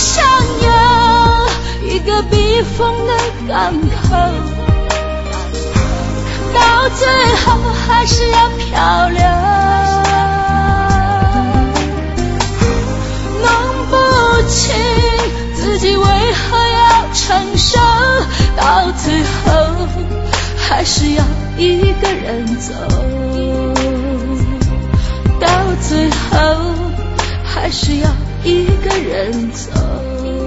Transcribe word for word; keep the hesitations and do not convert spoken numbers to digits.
想有一个避风的港口，到最后还是要漂流。弄不清自己为何要承受，到最后还是要一个人走，到最后还是要一个人走。